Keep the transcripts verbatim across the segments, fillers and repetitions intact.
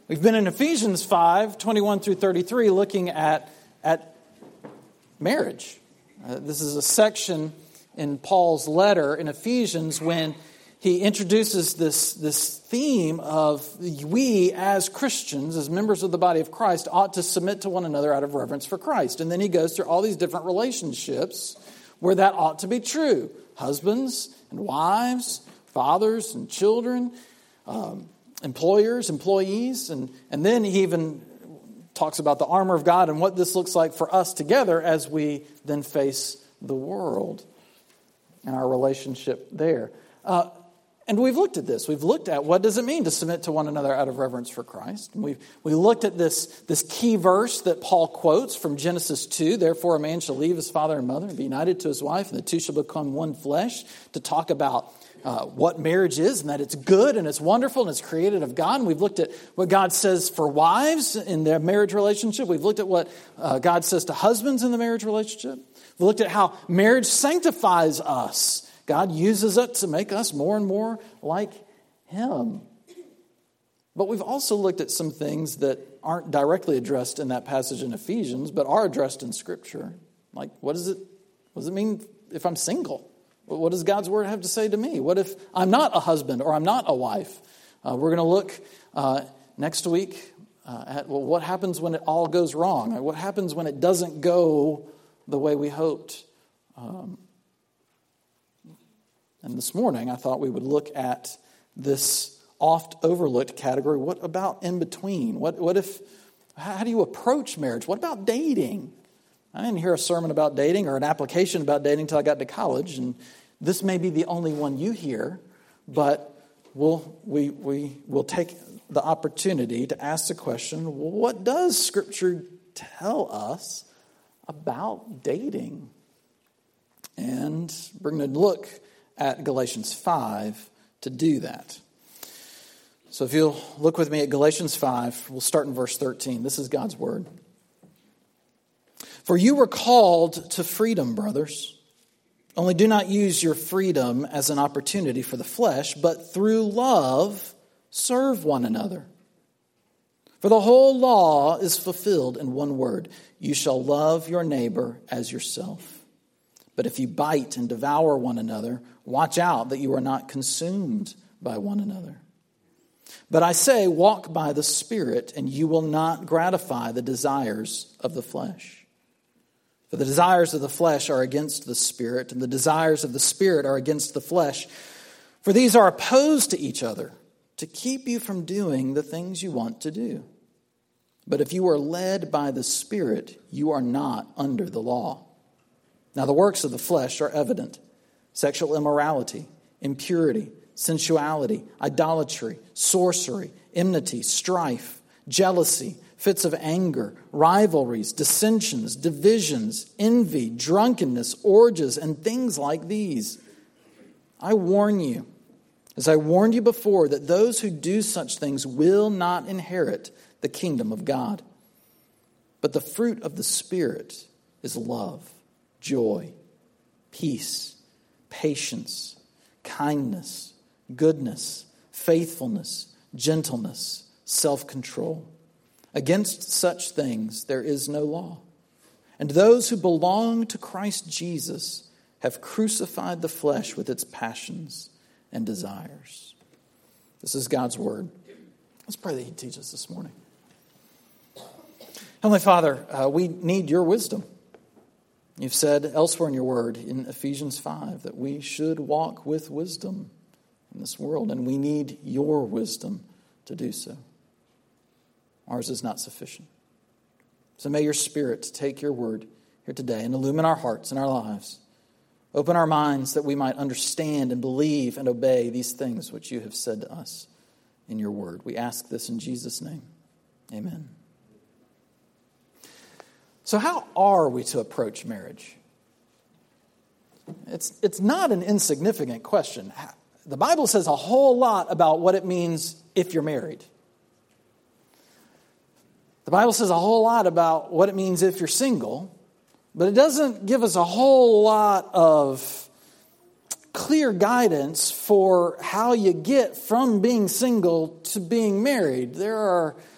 We've been in Ephesians five, twenty-one through thirty-three, looking at, at marriage. Uh, this is a section in Paul's letter in Ephesians when he introduces this, this theme of we as Christians, as members of the body of Christ, ought to submit to one another out of reverence for Christ. And then he goes through all these different relationships where that ought to be true. Husbands and wives, fathers and children, um, employers, employees, and, and then he even talks about the armor of God and what this looks like for us together as we then face the world and our relationship there. Uh, and we've looked at this. We've looked at what does it mean to submit to one another out of reverence for Christ. And we've we looked at this, this key verse that Paul quotes from Genesis two, therefore a man shall leave his father and mother and be united to his wife, and the two shall become one flesh, to talk about Uh, what marriage is and that it's good and it's wonderful and it's created of God. And we've looked at what God says for wives in their marriage relationship. We've looked at what uh, God says to husbands in the marriage relationship. We've looked at how marriage sanctifies us. God uses it to make us more and more like Him. But we've also looked at some things that aren't directly addressed in that passage in Ephesians, but are addressed in Scripture. Like, what does it, what does it mean if I'm single? What does God's Word have to say to me? What if I'm not a husband or I'm not a wife? Uh, we're going to look uh, next week uh, at well, what happens when it all goes wrong. What happens when it doesn't go the way we hoped. Um, and this morning I thought we would look at this oft overlooked category. What about in between? What, what if, how do you approach marriage? What about dating? I didn't hear a sermon about dating or an application about dating until I got to college, and this may be the only one you hear, but we'll, we, we will take the opportunity to ask the question, what does Scripture tell us about dating? And we're going to look at Galatians five to do that. So if you'll look with me at Galatians five, we'll start in verse thirteen. This is God's Word. For you were called to freedom, brothers. Only do not use your freedom as an opportunity for the flesh, but through love serve one another. For the whole law is fulfilled in one word: you shall love your neighbor as yourself. But if you bite and devour one another, watch out that you are not consumed by one another. But I say, walk by the Spirit, and you will not gratify the desires of the flesh. For the desires of the flesh are against the Spirit, and the desires of the Spirit are against the flesh. For these are opposed to each other, to keep you from doing the things you want to do. But if you are led by the Spirit, you are not under the law. Now the works of the flesh are evident: sexual immorality, impurity, sensuality, idolatry, sorcery, enmity, strife, jealousy, fits of anger, rivalries, dissensions, divisions, envy, drunkenness, orgies, and things like these. I warn you, as I warned you before, that those who do such things will not inherit the kingdom of God. But the fruit of the Spirit is love, joy, peace, patience, kindness, goodness, faithfulness, gentleness, self-control. Against such things there is no law. And those who belong to Christ Jesus have crucified the flesh with its passions and desires. This is God's Word. Let's pray that He'd teach us this morning. Heavenly Father, uh, we need your wisdom. You've said elsewhere in your Word, in Ephesians five, that we should walk with wisdom in this world, and we need your wisdom to do so. Ours is not sufficient. So may your Spirit take your word here today and illumine our hearts and our lives. Open our minds that we might understand and believe and obey these things which you have said to us in your word. We ask this in Jesus' name. Amen. So how are we to approach marriage? It's, it's not an insignificant question. The Bible says a whole lot about what it means if you're married. The Bible says a whole lot about what it means if you're single, but it doesn't give us a whole lot of clear guidance for how you get from being single to being married. There are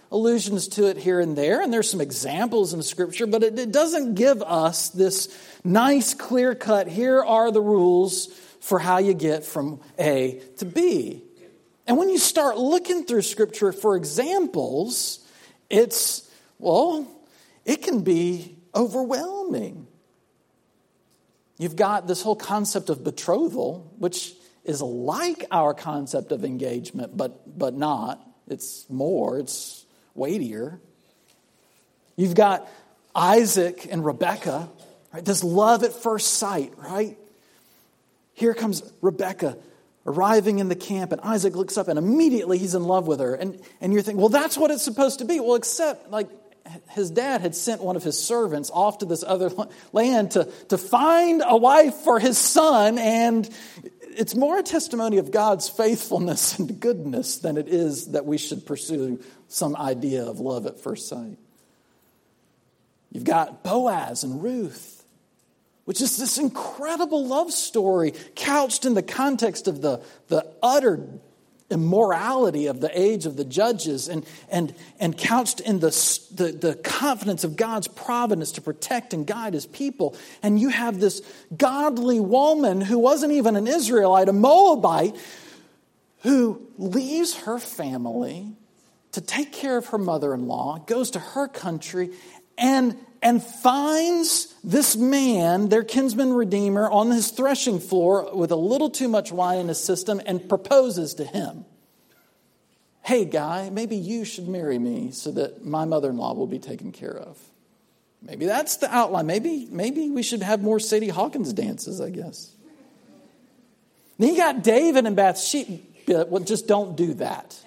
allusions to it here and there, and there's some examples in Scripture, but it, it doesn't give us this nice, clear-cut, here are the rules for how you get from A to B. And when you start looking through Scripture for examples, it's, well, it can be overwhelming. You've got this whole concept of betrothal, which is like our concept of engagement, but but not. It's more, it's weightier. You've got Isaac and Rebekah, right? This love at first sight, right? Here comes Rebekah arriving in the camp, and Isaac looks up and immediately he's in love with her. And, and you're thinking, well, that's what it's supposed to be. Well, except like his dad had sent one of his servants off to this other land to, to find a wife for his son, and it's more a testimony of God's faithfulness and goodness than it is that we should pursue some idea of love at first sight. You've got Boaz and Ruth, which is this incredible love story couched in the context of the, the utter immorality of the age of the judges and, and, and couched in the, the, the confidence of God's providence to protect and guide his people. And you have this godly woman who wasn't even an Israelite, a Moabite, who leaves her family to take care of her mother-in-law, goes to her country, and and finds this man, their kinsman redeemer, on his threshing floor with a little too much wine in his system and proposes to him. Hey, guy, maybe you should marry me so that my mother-in-law will be taken care of. Maybe that's the outline. Maybe, maybe we should have more Sadie Hawkins dances, I guess. Then you got David and Bathsheba. Well, just don't do that.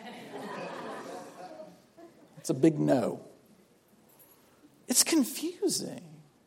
It's a big no. It's confusing.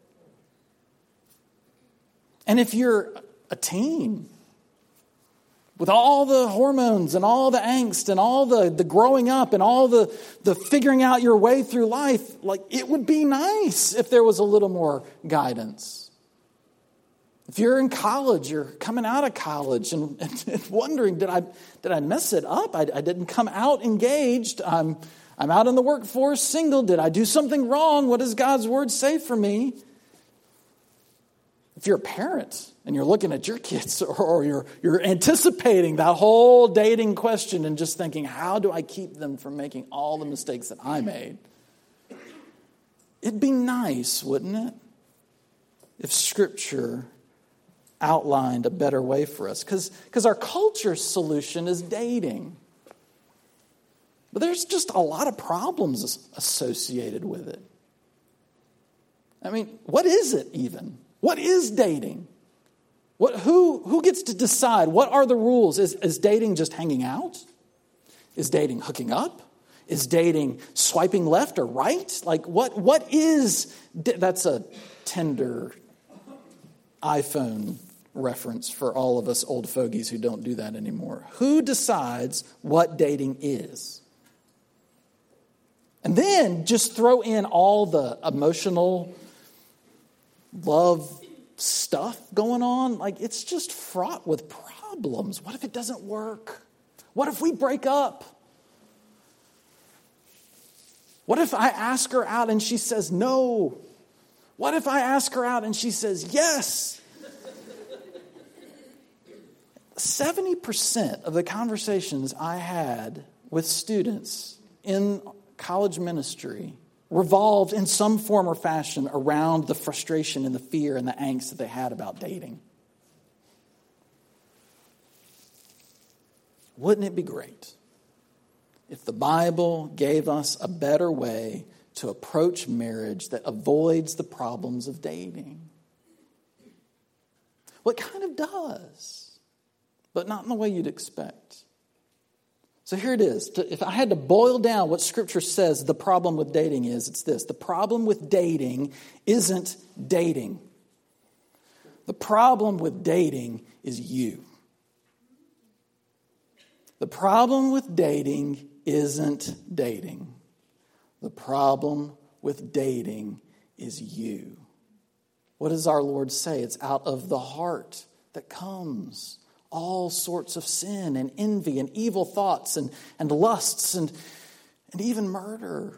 And if you're a teen with all the hormones and all the angst and all the, the growing up and all the, the figuring out your way through life, like it would be nice if there was a little more guidance. If you're in college, you're coming out of college and, and, and wondering, did I did I mess it up? I, I didn't come out engaged. I'm I'm out in the workforce, single. Did I do something wrong? What does God's word say for me? If you're a parent and you're looking at your kids, or you're you're anticipating that whole dating question and just thinking, how do I keep them from making all the mistakes that I made? It'd be nice, wouldn't it, if Scripture outlined a better way for us? Because because our culture's solution is dating. But there's just a lot of problems associated with it. I mean, what is it even? What is dating? What, who, who gets to decide? What are the rules? Is, is dating just hanging out? Is dating hooking up? Is dating swiping left or right? Like, what? What is... That's a Tinder iPhone reference for all of us old fogies who don't do that anymore. Who decides what dating is? And then just throw in all the emotional love stuff going on. Like, it's just fraught with problems. What if it doesn't work? What if we break up? What if I ask her out and she says no? What if I ask her out and she says yes? seventy percent of the conversations I had with students in college ministry revolved in some form or fashion around the frustration and the fear and the angst that they had about dating. Wouldn't it be great if the Bible gave us a better way to approach marriage that avoids the problems of dating? Well, it kind of does, but not in the way you'd expect. So here it is. If I had to boil down what Scripture says the problem with dating is, it's this. The problem with dating isn't dating. The problem with dating is you. The problem with dating isn't dating. The problem with dating is you. What does our Lord say? It's out of the heart that comes all sorts of sin and envy and evil thoughts and, and lusts and, and even murder.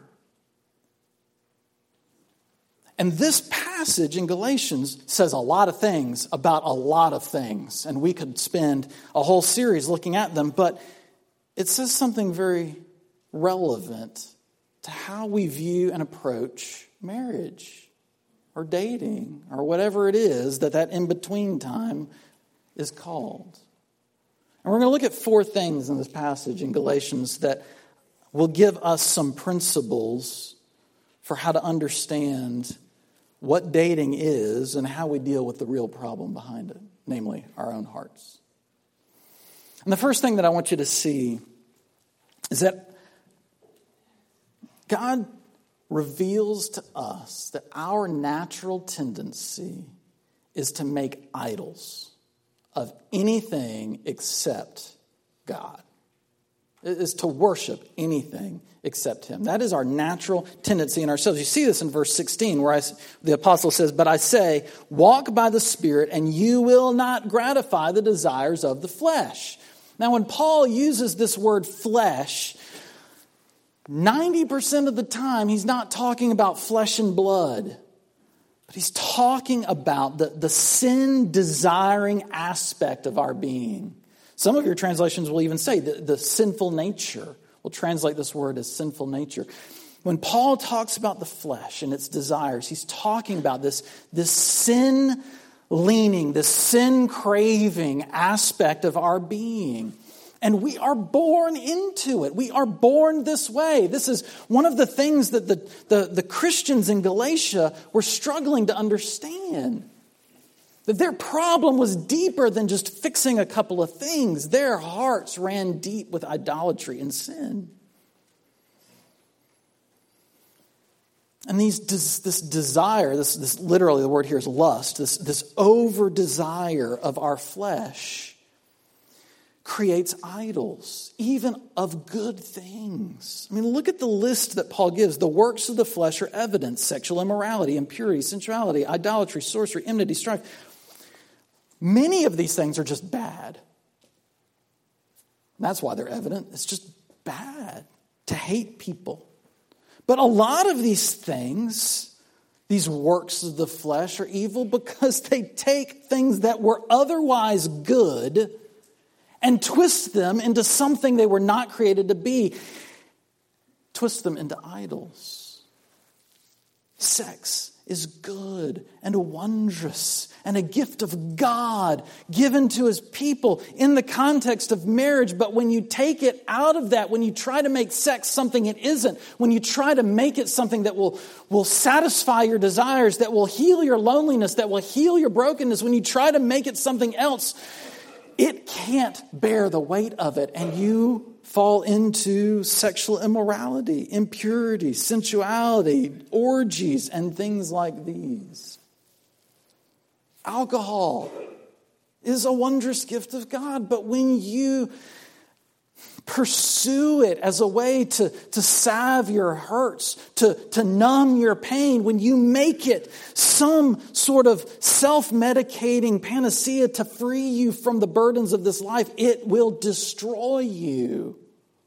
And this passage in Galatians says a lot of things about a lot of things. And we could spend a whole series looking at them. But it says something very relevant to how we view and approach marriage or dating or whatever it is that that in-between time is called. And we're going to look at four things in this passage in Galatians that will give us some principles for how to understand what dating is and how we deal with the real problem behind it, namely our own hearts. And the first thing that I want you to see is that God reveals to us that our natural tendency is to make idols of anything except God. It is to worship anything except Him. That is our natural tendency in ourselves. You see this in verse sixteen where I, the apostle says, "But I say, walk by the Spirit, and you will not gratify the desires of the flesh." Now, when Paul uses this word flesh, ninety percent of the time he's not talking about flesh and blood. But he's talking about the, the sin-desiring aspect of our being. Some of your translations will even say the, the sinful nature. We'll translate this word as sinful nature. When Paul talks about the flesh and its desires, he's talking about this, this sin-leaning, this sin-craving aspect of our being. And we are born into it. We are born this way. This is one of the things that the, the, the Christians in Galatia were struggling to understand. That their problem was deeper than just fixing a couple of things. Their hearts ran deep with idolatry and sin. And these this desire, this, this literally the word here is lust, this, this over-desire of our flesh creates idols, even of good things. I mean, look at the list that Paul gives. The works of the flesh are evident: sexual immorality, impurity, sensuality, idolatry, sorcery, enmity, strife. Many of these things are just bad. That's why they're evident. It's just bad to hate people. But a lot of these things, these works of the flesh, are evil because they take things that were otherwise good and twist them into something they were not created to be. Twist them into idols. Sex is good and wondrous and a gift of God given to His people in the context of marriage. But when you take it out of that, when you try to make sex something it isn't, when you try to make it something that will, will satisfy your desires, that will heal your loneliness, that will heal your brokenness, when you try to make it something else, it can't bear the weight of it, and you fall into sexual immorality, impurity, sensuality, orgies, and things like these. Alcohol is a wondrous gift of God, but when you pursue it as a way to, to salve your hurts, to, to numb your pain, when you make it some sort of self-medicating panacea to free you from the burdens of this life, it will destroy you.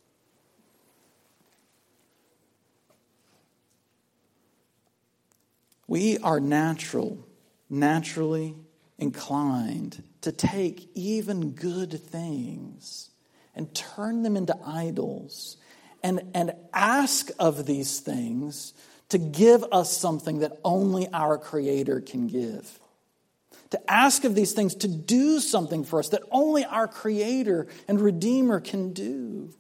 We are natural, naturally inclined to take even good things and turn them into idols, and, and ask of these things to give us something that only our Creator can give. To ask of these things to do something for us that only our Creator and Redeemer can do.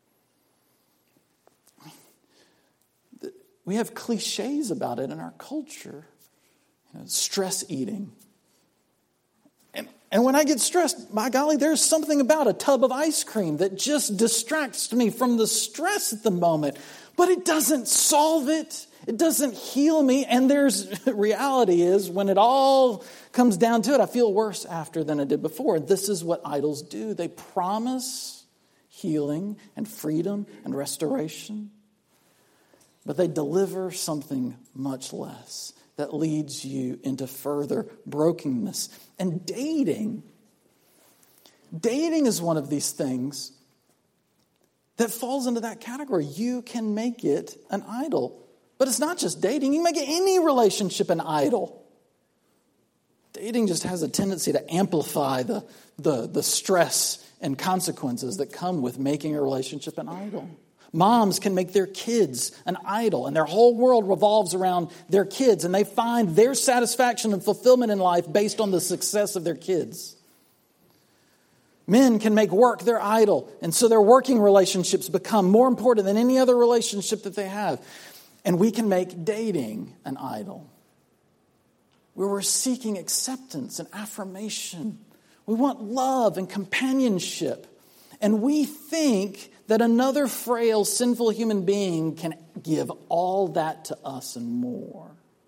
We have cliches about it in our culture. You know, stress eating. And, and when I get stressed, by golly, there's something about a tub of ice cream that just distracts me from the stress at the moment. But it doesn't solve it. It doesn't heal me. And there's reality is when it all comes down to it, I feel worse after than I did before. This is what idols do. They promise healing and freedom and restoration. But they deliver something much less that leads you into further brokenness. And dating, dating is one of these things that falls into that category. You can make it an idol. But it's not just dating. You can make any relationship an idol. Dating just has a tendency to amplify the, the, the stress and consequences that come with making a relationship an idol. Moms can make their kids an idol, and their whole world revolves around their kids, and they find their satisfaction and fulfillment in life based on the success of their kids. Men can make work their idol, and so their working relationships become more important than any other relationship that they have. And we can make dating an idol, where we're seeking acceptance and affirmation. We want love and companionship. And we think that another frail, sinful human being can give all that to us and more.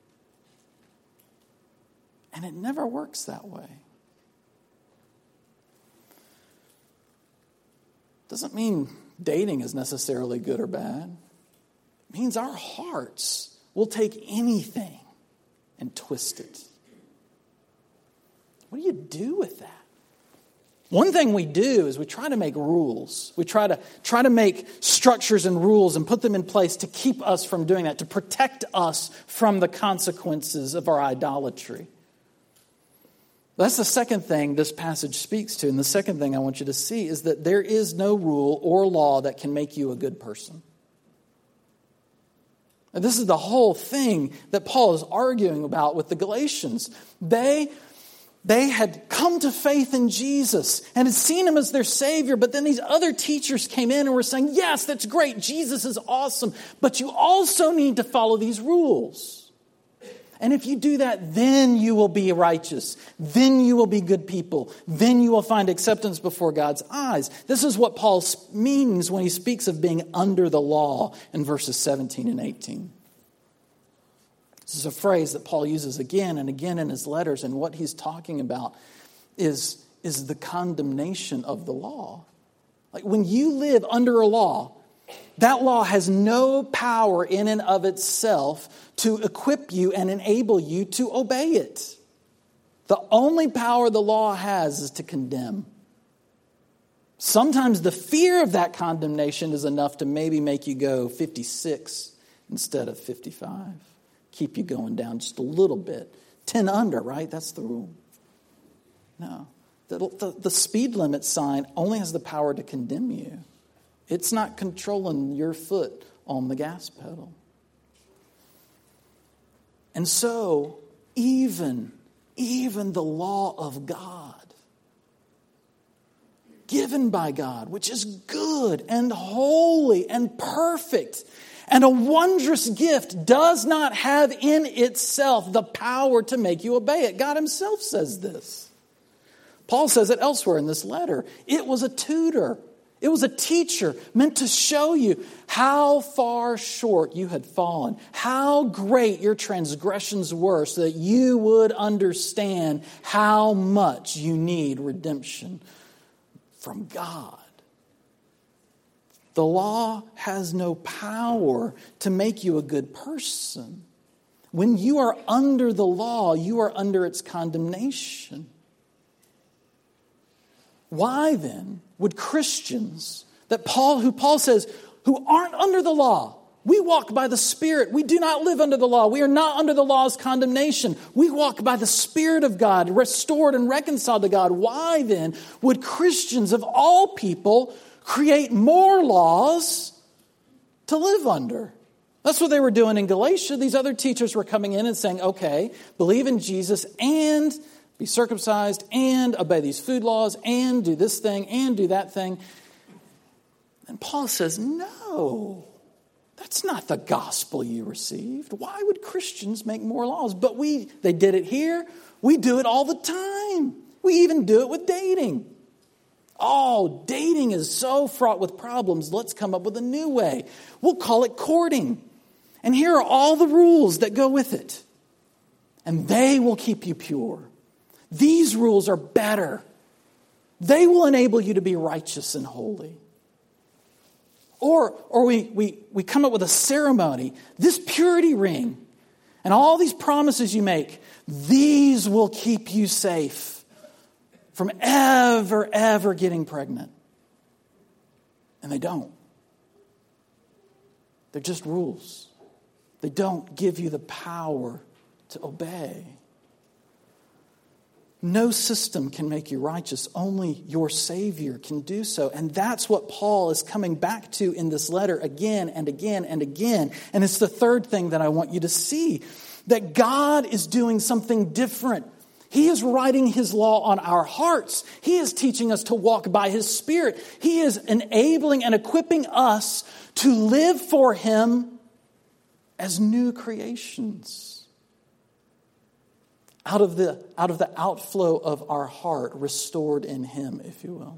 And it never works that way. Doesn't mean dating is necessarily good or bad. It means our hearts will take anything and twist it. What do you do with that? One thing we do is we try to make rules. We try to try to make structures and rules and put them in place to keep us from doing that, to protect us from the consequences of our idolatry. That's the second thing this passage speaks to. And the second thing I want you to see is that there is no rule or law that can make you a good person. And this is the whole thing that Paul is arguing about with the Galatians. They, they had come to faith in Jesus and had seen him as their Savior, but then these other teachers came in and were saying, yes, that's great, Jesus is awesome, but you also need to follow these rules. And if you do that, then you will be righteous. Then you will be good people. Then you will find acceptance before God's eyes. This is what Paul means when he speaks of being under the law in verses seventeen and eighteen. This is a phrase that Paul uses again and again in his letters. And what he's talking about is, is the condemnation of the law. Like when you live under a law, that law has no power in and of itself to equip you and enable you to obey it. The only power the law has is to condemn. Sometimes the fear of that condemnation is enough to maybe make you go fifty-six instead of fifty-five. Keep you going down just a little bit. ten under, right? That's the rule. No. The, the, the speed limit sign only has the power to condemn you. It's not controlling your foot on the gas pedal. And so, even, even the law of God, given by God, which is good and holy and perfect and a wondrous gift, does not have in itself the power to make you obey it. God himself says this. Paul says it elsewhere in this letter. It was a tutor. It was a teacher meant to show you how far short you had fallen, how great your transgressions were, so that you would understand how much you need redemption from God. The law has no power to make you a good person. When you are under the law, you are under its condemnation. Why then would Christians that Paul, who Paul says, who aren't under the law, we walk by the Spirit. We do not live under the law. We are not under the law's condemnation. We walk by the Spirit of God, restored and reconciled to God. Why then would Christians of all people create more laws to live under? That's what they were doing in Galatia. These other teachers were coming in and saying, okay, believe in Jesus and be circumcised and obey these food laws and do this thing and do that thing. And Paul says, no, that's not the gospel you received. Why would Christians make more laws? But we, they did it here. We do it all the time. We even do it with dating. Oh, dating is so fraught with problems. Let's come up with a new way. We'll call it courting. And here are all the rules that go with it. And they will keep you pure. These rules are better. They will enable you to be righteous and holy. Or, or we, we, we come up with a ceremony, this purity ring, and all these promises you make, these will keep you safe from ever, ever getting pregnant. And they don't. They're just rules. They don't give you the power to obey. No system can make you righteous. Only your Savior can do so. And that's what Paul is coming back to in this letter again and again and again. And it's the third thing that I want you to see. That God is doing something different. He is writing His law on our hearts. He is teaching us to walk by His Spirit. He is enabling and equipping us to live for Him as new creations. Out of the, out of the outflow of our heart, restored in Him, if you will.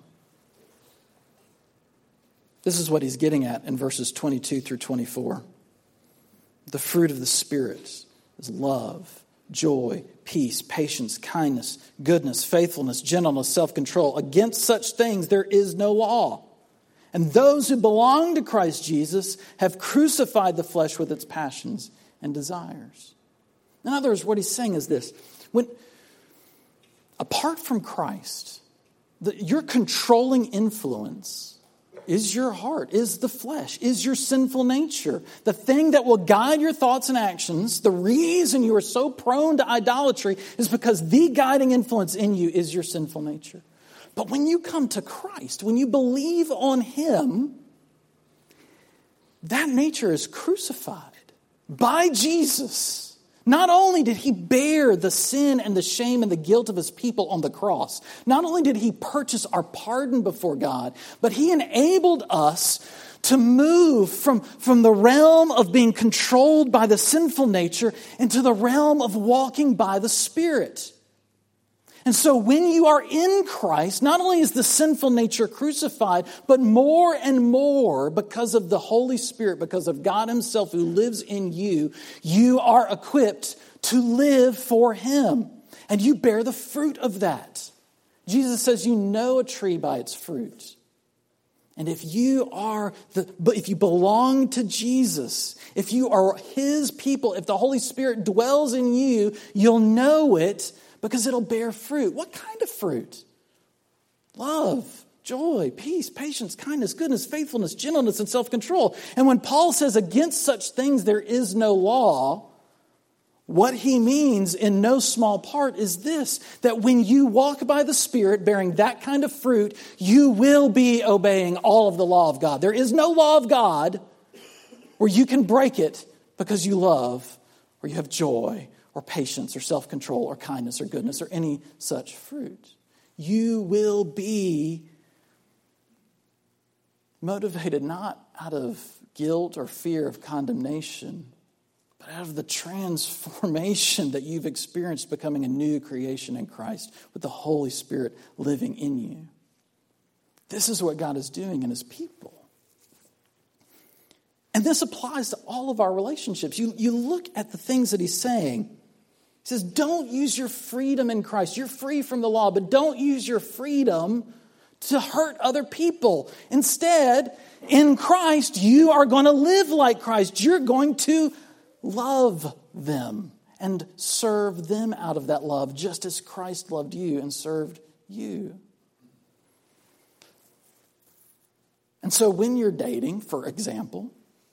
This is what he's getting at in verses twenty-two through twenty-four. The fruit of the Spirit is love, joy, peace, patience, kindness, goodness, faithfulness, gentleness, self-control. Against such things there is no law. And those who belong to Christ Jesus have crucified the flesh with its passions and desires. In other words, what he's saying is this. When, apart from Christ, the, your controlling influence is your heart, is the flesh, is your sinful nature. The thing that will guide your thoughts and actions, the reason you are so prone to idolatry is because the guiding influence in you is your sinful nature. But when you come to Christ, when you believe on Him, that nature is crucified by Jesus. Not only did He bear the sin and the shame and the guilt of His people on the cross, not only did He purchase our pardon before God, but He enabled us to move from, from the realm of being controlled by the sinful nature into the realm of walking by the Spirit. And so when you are in Christ, not only is the sinful nature crucified, but more and more because of the Holy Spirit, because of God Himself who lives in you, you are equipped to live for Him. And you bear the fruit of that. Jesus says you know a tree by its fruit. And if you are the, but if you belong to Jesus, if you are His people, if the Holy Spirit dwells in you, you'll know it. Because it'll bear fruit. What kind of fruit? Love, joy, peace, patience, kindness, goodness, faithfulness, gentleness, and self-control. And when Paul says against such things there is no law, what he means in no small part is this, that when you walk by the Spirit bearing that kind of fruit, you will be obeying all of the law of God. There is no law of God where you can break it because you love or you have joy or patience, or self-control, or kindness, or goodness, or any such fruit. You will be motivated not out of guilt or fear of condemnation, but out of the transformation that you've experienced becoming a new creation in Christ with the Holy Spirit living in you. This is what God is doing in His people. And this applies to all of our relationships. You, you look at the things that He's saying. He says, don't use your freedom in Christ. You're free from the law, but don't use your freedom to hurt other people. Instead, in Christ, you are going to live like Christ. You're going to love them and serve them out of that love, just as Christ loved you and served you. And so when you're dating, for example,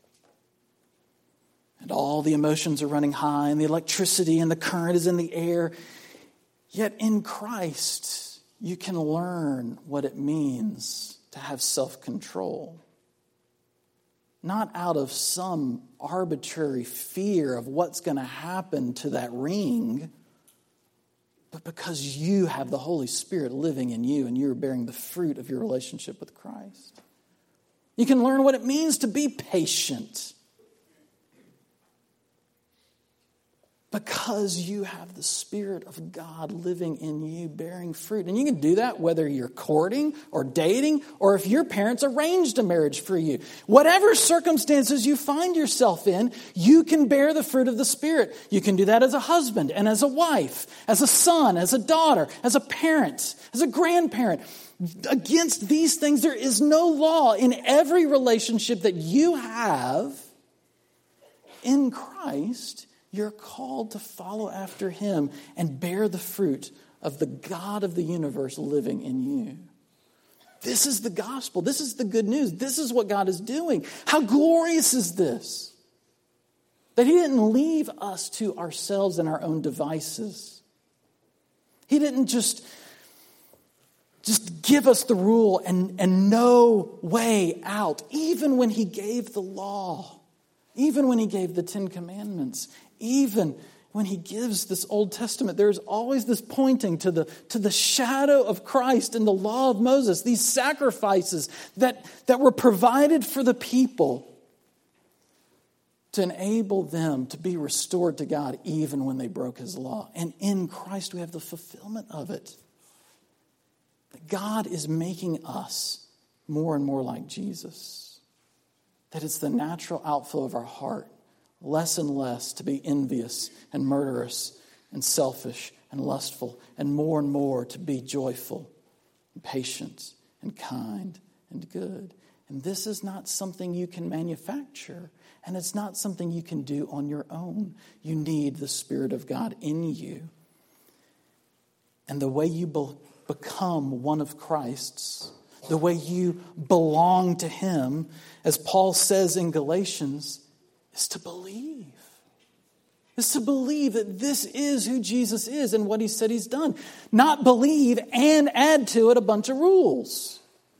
and all the emotions are running high, and the electricity and the current is in the air. Yet in Christ, you can learn what it means to have self-control. Not out of some arbitrary fear of what's going to happen to that ring, but because you have the Holy Spirit living in you and you're bearing the fruit of your relationship with Christ. You can learn what it means to be patient. Because you have the Spirit of God living in you, bearing fruit. And you can do that whether you're courting or dating or if your parents arranged a marriage for you. Whatever circumstances you find yourself in, you can bear the fruit of the Spirit. You can do that as a husband and as a wife, as a son, as a daughter, as a parent, as a grandparent. Against these things, there is no law. In every relationship that you have in Christ, you're called to follow after Him and bear the fruit of the God of the universe living in you. This is the gospel. This is the good news. This is what God is doing. How glorious is this? That he didn't leave us to ourselves and our own devices. He didn't just, just give us the rule and, and no way out. Even when he gave the law, even when he gave the Ten Commandments, even when he gives this Old Testament, there's always this pointing to the, to the shadow of Christ and the law of Moses, these sacrifices that, that were provided for the people to enable them to be restored to God even when they broke his law. And in Christ we have the fulfillment of it. That God is making us more and more like Jesus. That it's the natural outflow of our heart, less and less to be envious and murderous and selfish and lustful, and more and more to be joyful and patient and kind and good. And this is not something you can manufacture, and it's not something you can do on your own. You need the Spirit of God in you. And the way you be- become one of Christ's, the way you belong to him, as Paul says in Galatians, is to believe. Is to believe that this is who Jesus is and what he said he's done. Not believe and add to it a bunch of rules.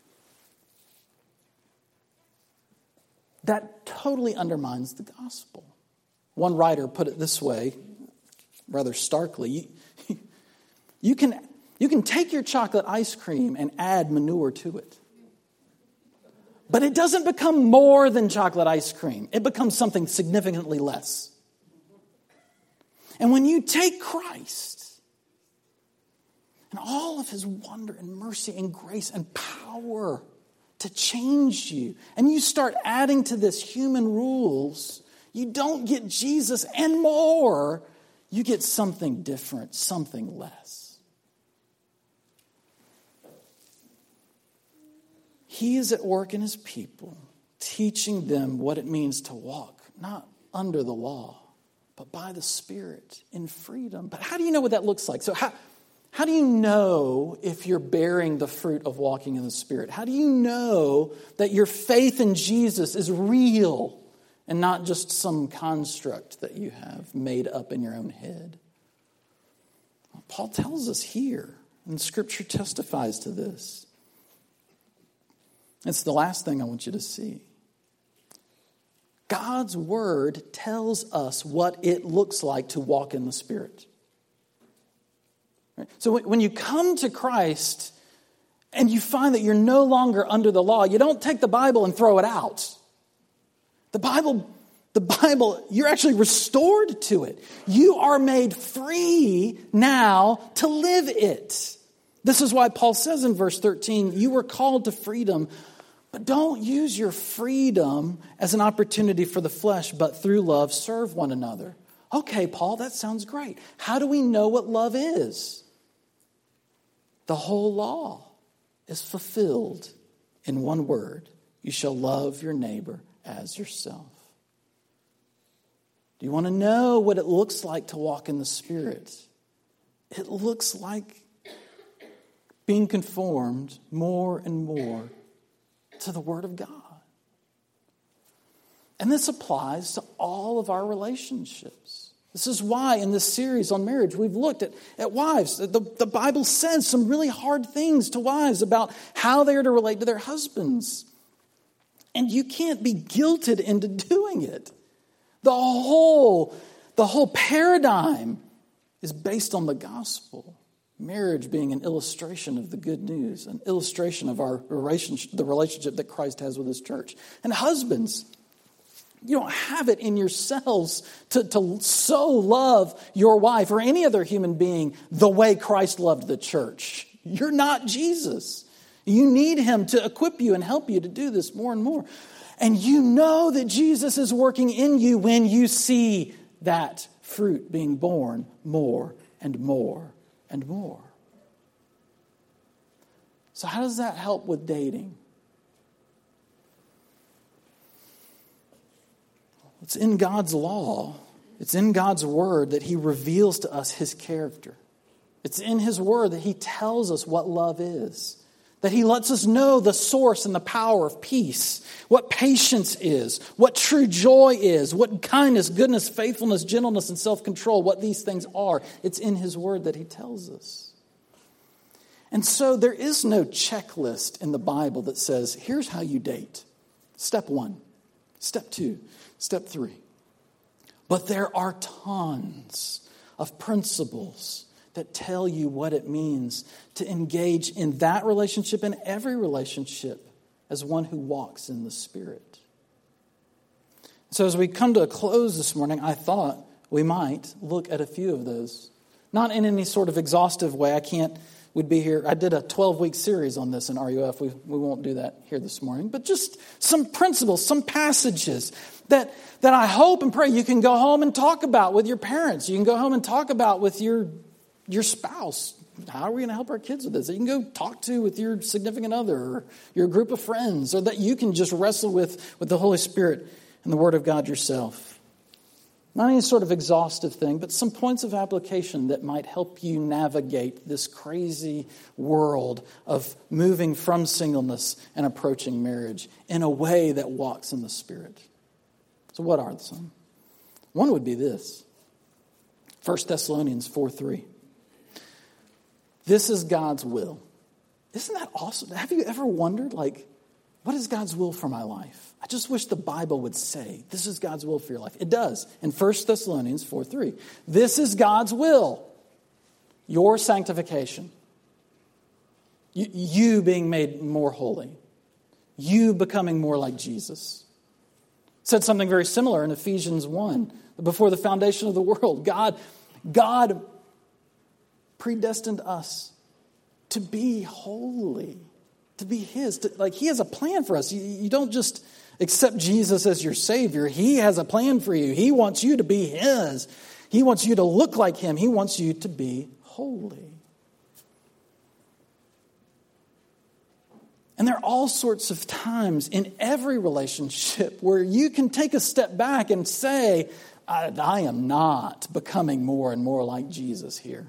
That totally undermines the gospel. One writer put it this way, rather starkly. You, you, can, you can take your chocolate ice cream and add manure to it. But it doesn't become more than chocolate ice cream. It becomes something significantly less. And when you take Christ and all of his wonder and mercy and grace and power to change you, and you start adding to this human rules, you don't get Jesus and more. You get something different, something less. He is at work in his people, teaching them what it means to walk, not under the law, but by the Spirit in freedom. But how do you know what that looks like? So how, how do you know if you're bearing the fruit of walking in the Spirit? How do you know that your faith in Jesus is real and not just some construct that you have made up in your own head? Well, Paul tells us here, and Scripture testifies to this. It's the last thing I want you to see. God's word tells us what it looks like to walk in the Spirit. So when you come to Christ and you find that you're no longer under the law, you don't take the Bible and throw it out. The Bible, the Bible, you're actually restored to it. You are made free now to live it. This is why Paul says in verse thirteen, you were called to freedom, but don't use your freedom as an opportunity for the flesh, but through love serve one another. Okay, Paul, that sounds great. How do we know what love is? The whole law is fulfilled in one word. You shall love your neighbor as yourself. Do you want to know what it looks like to walk in the Spirit? It looks like being conformed more and more to the Word of God. And this applies to all of our relationships. This is why in this series on marriage, we've looked at, at wives. The, the Bible says some really hard things to wives about how they are to relate to their husbands. And you can't be guilted into doing it. The whole, the whole paradigm is based on the gospel. Marriage being an illustration of the good news, an illustration of our relationship, the relationship that Christ has with his church. And husbands, you don't have it in yourselves to, to so love your wife or any other human being the way Christ loved the church. You're not Jesus. You need him to equip you and help you to do this more and more. And you know that Jesus is working in you when you see that fruit being born more and more and more. So how does that help with dating? It's in God's law, it's in God's word that he reveals to us his character. It's in his word that he tells us what love is. That he lets us know the source and the power of peace, what patience is, what true joy is, what kindness, goodness, faithfulness, gentleness, and self-control, what these things are. It's in his word that he tells us. And so there is no checklist in the Bible that says, here's how you date. Step one, step two, step three. But there are tons of principles that tell you what it means to engage in that relationship and every relationship as one who walks in the Spirit. So as we come to a close this morning, I thought we might look at a few of those. Not in any sort of exhaustive way. I can't, we'd be here. I did a twelve-week series on this in R U F. We, we won't do that here this morning. But just some principles, some passages that, that I hope and pray you can go home and talk about with your parents. You can go home and talk about with your Your spouse. How are we going to help our kids with this? That you can go talk to with your significant other or your group of friends, or that you can just wrestle with, with the Holy Spirit and the Word of God yourself. Not any sort of exhaustive thing, but some points of application that might help you navigate this crazy world of moving from singleness and approaching marriage in a way that walks in the Spirit. So what are some? One would be this. First Thessalonians four three. This is God's will. Isn't that awesome? Have you ever wondered, like, what is God's will for my life? I just wish the Bible would say, this is God's will for your life. It does. In First Thessalonians four three. This is God's will. Your sanctification. You, you being made more holy. You becoming more like Jesus. It said something very similar in Ephesians one. Before the foundation of the world, God, God predestined us to be holy, to be His. To, like He has a plan for us. You, you don't just accept Jesus as your Savior. He has a plan for you. He wants you to be His. He wants you to look like Him. He wants you to be holy. And there are all sorts of times in every relationship where you can take a step back and say, I, I am not becoming more and more like Jesus here.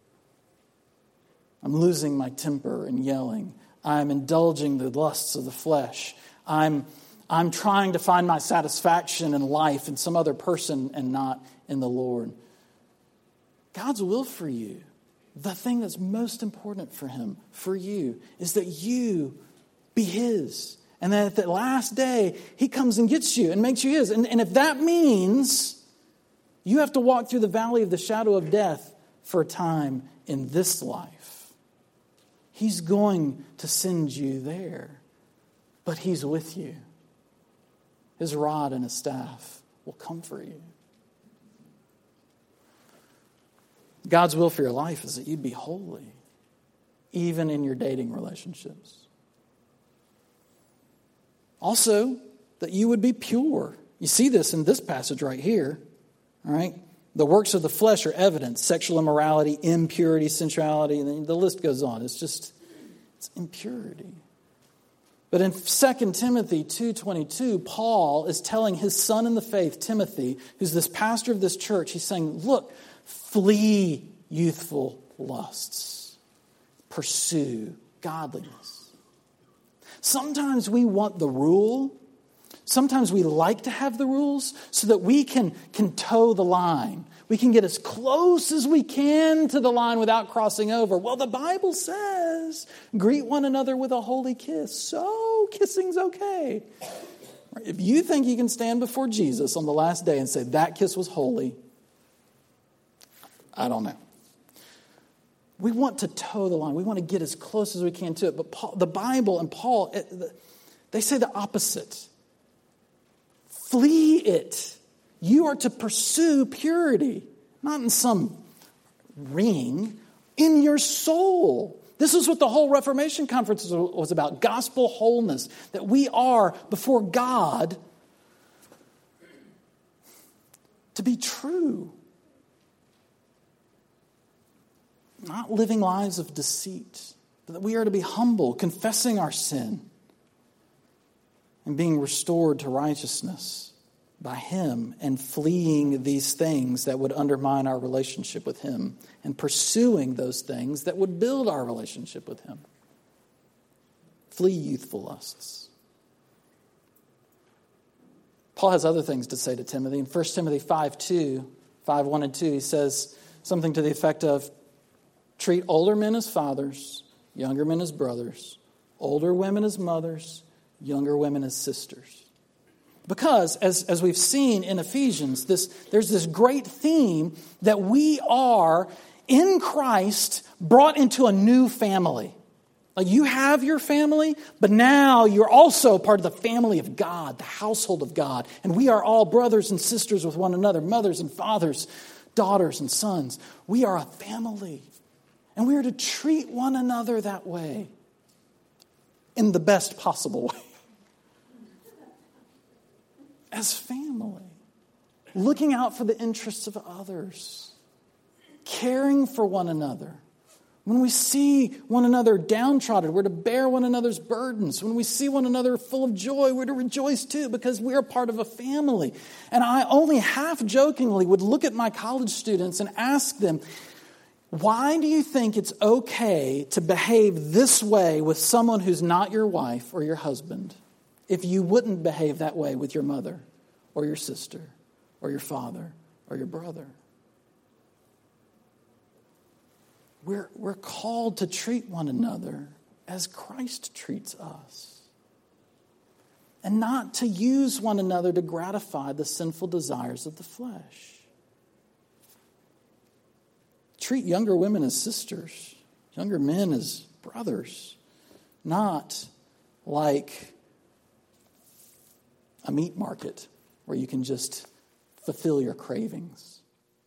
I'm losing my temper and yelling. I'm indulging the lusts of the flesh. I'm, I'm trying to find my satisfaction in life in some other person and not in the Lord. God's will for you, the thing that's most important for Him, for you, is that you be His. And that at the last day, He comes and gets you and makes you His. And, and if that means you have to walk through the valley of the shadow of death for a time in this life, He's going to send you there. But He's with you. His rod and His staff will comfort you. God's will for your life is that you'd be holy, even in your dating relationships. Also, that you would be pure. You see this in this passage right here. All right? The works of the flesh are evident. Sexual immorality, impurity, sensuality, and the list goes on. It's just, it's impurity. But in Second Timothy two twenty-two, Paul is telling his son in the faith, Timothy, who's this pastor of this church, he's saying, look, flee youthful lusts. Pursue godliness. Sometimes we want the rule. Sometimes we like to have the rules so that we can, can toe the line. We can get as close as we can to the line without crossing over. Well, the Bible says, greet one another with a holy kiss. So kissing's okay. If you think you can stand before Jesus on the last day and say, that kiss was holy, I don't know. We want to toe the line. We want to get as close as we can to it. But Paul, the Bible and Paul, they say the opposite. Flee it. You are to pursue purity, not in some ring, in your soul. This is what the whole Reformation Conference was about, gospel wholeness, that we are before God to be true. Not living lives of deceit, but that we are to be humble, confessing our sin, and being restored to righteousness by Him, and fleeing these things that would undermine our relationship with Him, and pursuing those things that would build our relationship with Him. Flee youthful lusts. Paul has other things to say to Timothy. In First Timothy five two, five one and two, he says something to the effect of, treat older men as fathers, younger men as brothers, older women as mothers, younger women as sisters. Because, as, as we've seen in Ephesians, this, there's this great theme that we are, in Christ, brought into a new family. Like you have your family, but now you're also part of the family of God, the household of God. And we are all brothers and sisters with one another, mothers and fathers, daughters and sons. We are a family. And we are to treat one another that way in the best possible way. As family. Looking out for the interests of others. Caring for one another. When we see one another downtrodden, we're to bear one another's burdens. When we see one another full of joy, we're to rejoice too, because we're part of a family. And I only half jokingly would look at my college students and ask them, why do you think it's okay to behave this way with someone who's not your wife or your husband if you wouldn't behave that way with your mother or your sister or your father or your brother? We're, we're called to treat one another as Christ treats us. And not to use one another to gratify the sinful desires of the flesh. Treat younger women as sisters, younger men as brothers, not like a meat market where you can just fulfill your cravings.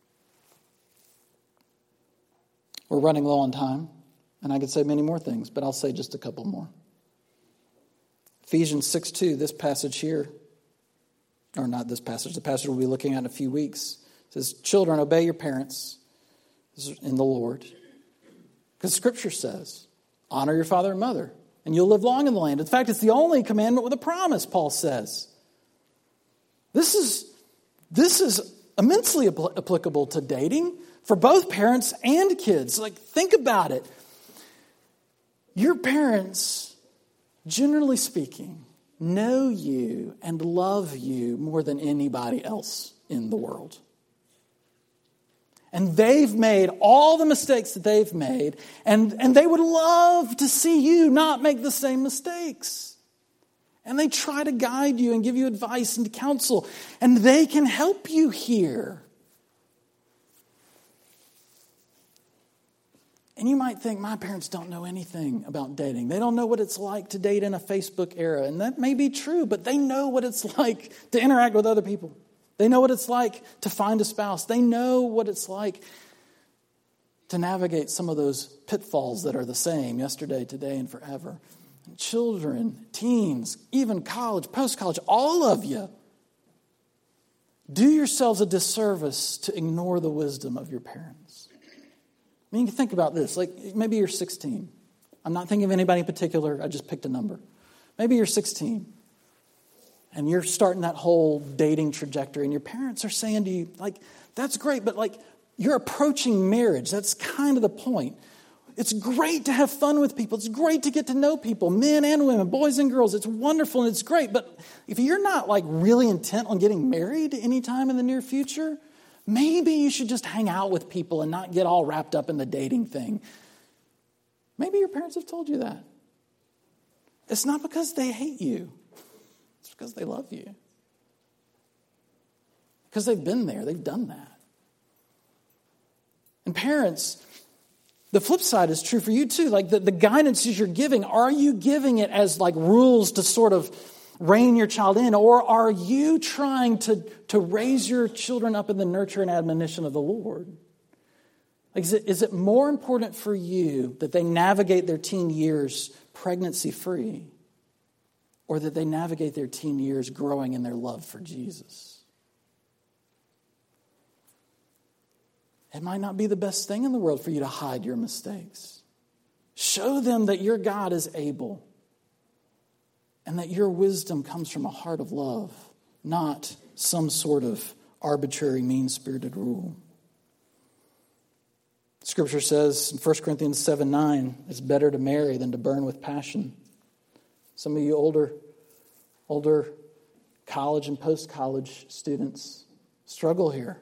We're running low on time, and I could say many more things, but I'll say just a couple more. Ephesians six two, this passage here, or not this passage, the passage we'll be looking at in a few weeks, says, children, obey your parents in the Lord. Because Scripture says, honor your father and mother, and you'll live long in the land. In fact, it's the only commandment with a promise, Paul says. This is, this is immensely apl- applicable to dating for both parents and kids. Like, think about it. Your parents, generally speaking, know you and love you more than anybody else in the world. And they've made all the mistakes that they've made, and, and they would love to see you not make the same mistakes. And they try to guide you and give you advice and counsel, and they can help you here. And you might think, my parents don't know anything about dating. They don't know what it's like to date in a Facebook era. And that may be true, but they know what it's like to interact with other people. They know what it's like to find a spouse. They know what it's like to navigate some of those pitfalls that are the same yesterday, today, and forever. And children, teens, even college, post-college, all of you, do yourselves a disservice to ignore the wisdom of your parents. I mean, you can think about this. Like, maybe you're sixteen. I'm not thinking of anybody in particular. I just picked a number. Maybe you're sixteen. And you're starting that whole dating trajectory. And your parents are saying to you, like, that's great, but like, you're approaching marriage. That's kind of the point. It's great to have fun with people. It's great to get to know people, men and women, boys and girls. It's wonderful and it's great. But if you're not like really intent on getting married anytime in the near future, maybe you should just hang out with people and not get all wrapped up in the dating thing. Maybe your parents have told you that. It's not because they hate you. It's because they love you. Because they've been there. They've done that. And parents, the flip side is true for you too. Like the, the guidance you're giving, are you giving it as like rules to sort of rein your child in? Or are you trying to, to raise your children up in the nurture and admonition of the Lord? Like is it, is it more important for you that they navigate their teen years pregnancy-free, or that they navigate their teen years growing in their love for Jesus? It might not be the best thing in the world for you to hide your mistakes. Show them that your God is able and that your wisdom comes from a heart of love, not some sort of arbitrary, mean-spirited rule. Scripture says in First Corinthians seven nine, it's better to marry than to burn with passion. Some of you older, older college and post-college students struggle here.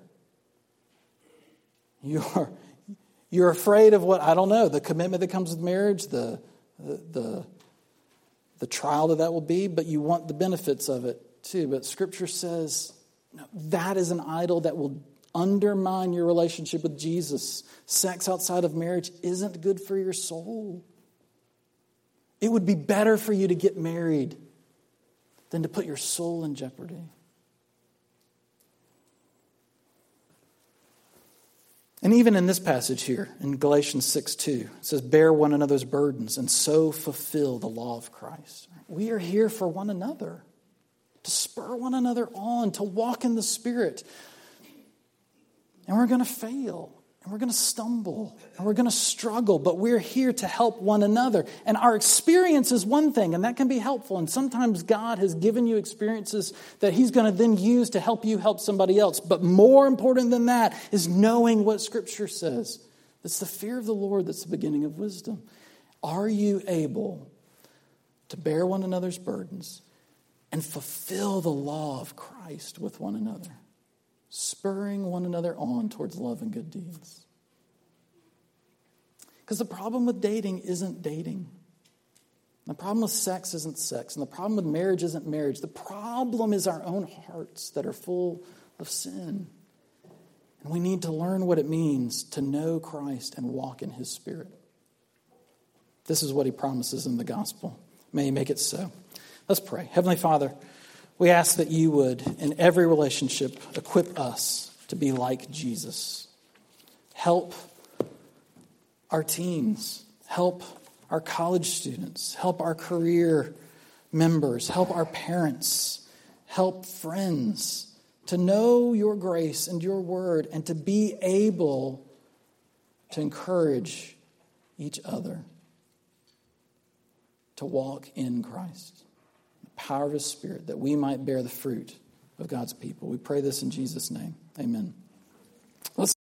You are, you're afraid of what, I don't know, the commitment that comes with marriage, the, the, the, the trial that that will be, but you want the benefits of it too. But Scripture says no, that is an idol that will undermine your relationship with Jesus. Sex outside of marriage isn't good for your soul. It would be better for you to get married than to put your soul in jeopardy. And even in this passage here, in Galatians six two, it says, bear one another's burdens and so fulfill the law of Christ. We are here for one another, to spur one another on, to walk in the Spirit. And we're going to fail, and we're going to stumble, and we're going to struggle, but we're here to help one another. And our experience is one thing, and that can be helpful. And sometimes God has given you experiences that He's going to then use to help you help somebody else. But more important than that is knowing what Scripture says. It's the fear of the Lord that's the beginning of wisdom. Are you able to bear one another's burdens and fulfill the law of Christ with one another? Spurring one another on towards love and good deeds. Because the problem with dating isn't dating. The problem with sex isn't sex. And the problem with marriage isn't marriage. The problem is our own hearts that are full of sin. And we need to learn what it means to know Christ and walk in His Spirit. This is what He promises in the gospel. May He make it so. Let's pray. Heavenly Father, we ask that you would, in every relationship, equip us to be like Jesus. Help our teens. Help our college students. Help our career members. Help our parents. Help friends to know your grace and your word and to be able to encourage each other to walk in Christ. Power of His Spirit, that we might bear the fruit of God's people. We pray this in Jesus' name. Amen. Let's